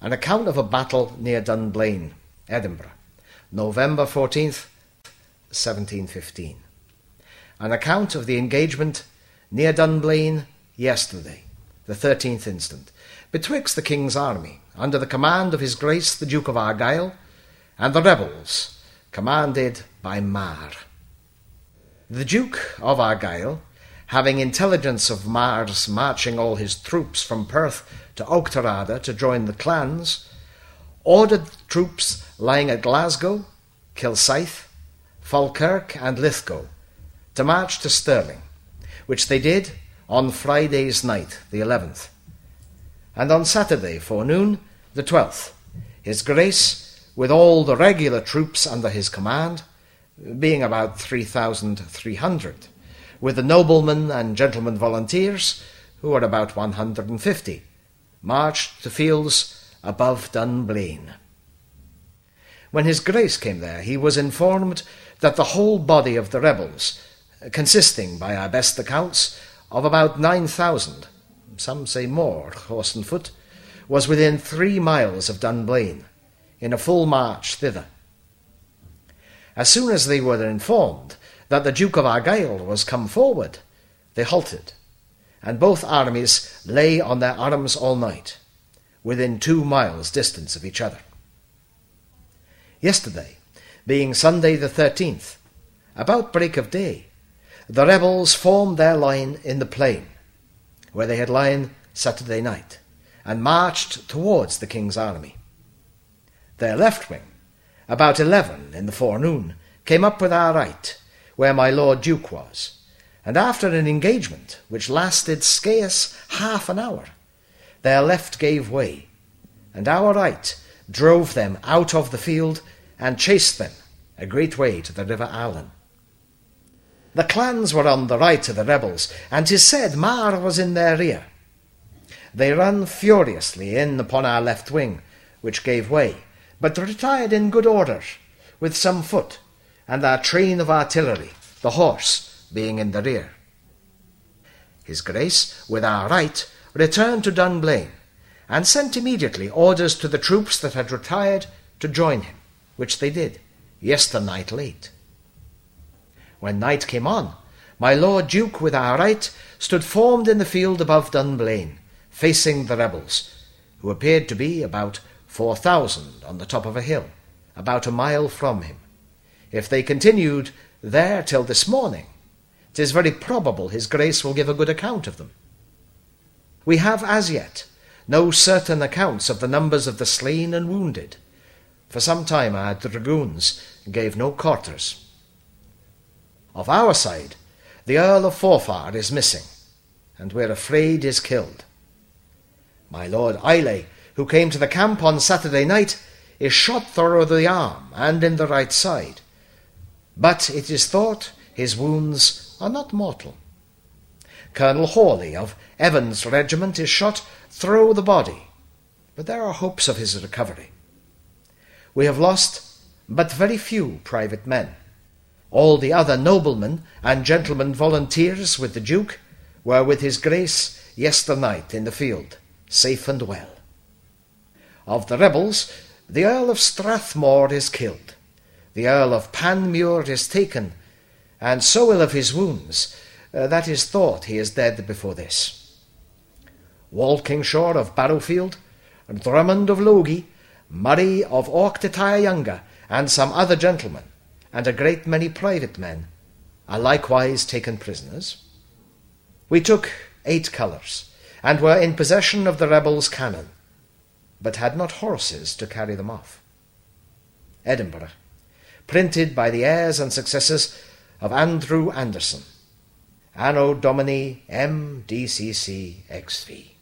An account of a battle near Dunblane, Edinburgh, November 14th, 1715. An account of the engagement near Dunblane yesterday, the 13th instant, betwixt the King's army, under the command of his Grace the Duke of Argyll, and the rebels, commanded by Mar. The Duke of Argyll, having intelligence of Mar's marching all his troops from Perth to Auchterarder to join the clans, ordered troops lying at Glasgow, Kilsyth, Falkirk, and Lithgow to march to Stirling, which they did on Friday's night, the 11th. And on Saturday forenoon, the 12th, his Grace, with all the regular troops under his command, being about 3,300, with the noblemen and gentlemen volunteers, who were about 150, marched to fields above Dunblane. When his Grace came there, he was informed that the whole body of the rebels, consisting, by our best accounts, of about 9,000, some say more, horse and foot, was within 3 miles of Dunblane, in a full march thither. As soon as they were informed that the Duke of Argyll was come forward, they halted, and both armies lay on their arms all night, within 2 miles distance of each other. Yesterday, being Sunday the 13th, about break of day, the rebels formed their line in the plain, where they had lain Saturday night, and marched towards the King's army. Their left wing, about 11 in the forenoon, came up with our right, where my Lord Duke was, and after an engagement which lasted scarce half an hour, their left gave way, and our right drove them out of the field and chased them a great way to the river Allen. The clans were on the right of the rebels, and 'tis said Mar was in their rear. They ran furiously in upon our left wing, which gave way, but retired in good order, with some foot, and our train of artillery, the horse, being in the rear. His Grace, with our right, returned to Dunblane, and sent immediately orders to the troops that had retired to join him, which they did, yesternight late. When night came on, my Lord Duke, with our right, stood formed in the field above Dunblane, facing the rebels, who appeared to be about 4,000 on the top of a hill, about a mile from him. If they continued there till this morning, 'tis very probable his Grace will give a good account of them. We have as yet no certain accounts of the numbers of the slain and wounded. For some time our dragoons gave no quarters. Of our side, the Earl of Forfar is missing, and we're afraid is killed. My Lord Islay, who came to the camp on Saturday night, is shot through the arm and in the right side, but it is thought his wounds are not mortal. Colonel Hawley of Evans' regiment is shot through the body, but there are hopes of his recovery. We have lost but very few private men. All the other noblemen and gentlemen volunteers with the Duke were with his Grace yesternight in the field, safe and well. Of the rebels, the Earl of Strathmore is killed, the Earl of Panmure is taken, and so ill of his wounds that is thought he is dead before this. Walkingshaw of Barrowfield, Drummond of Logie, Murray of Auchtertyre Younger, and some other gentlemen, and a great many private men, are likewise taken prisoners. We took 8 colours, and were in possession of the rebels' cannon, but had not horses to carry them off. Edinburgh, printed by the heirs and successors of Andrew Anderson, Anno Domini MDCC XV.